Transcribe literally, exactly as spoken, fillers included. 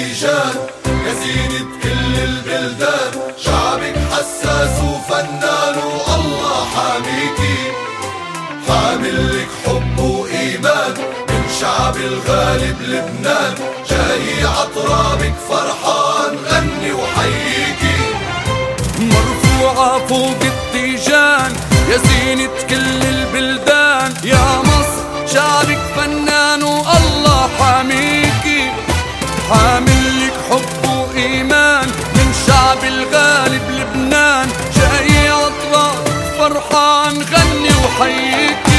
التيجان يا زينة كل البلدان، شعبك حساس وفنان والله حاميكي، حاملك حب وإيمان من شعب الغالي بلبنان، جاي عطرابك فرحان غني وحييكي. مرفوعة فوق التيجان يا زينة كل البلدان، يا مصر شعبك فنان والله حاميكي، حاملك حب وإيمان من شعب الغالي بلبنان، جاي عطرابك فرحان غني وحييكي.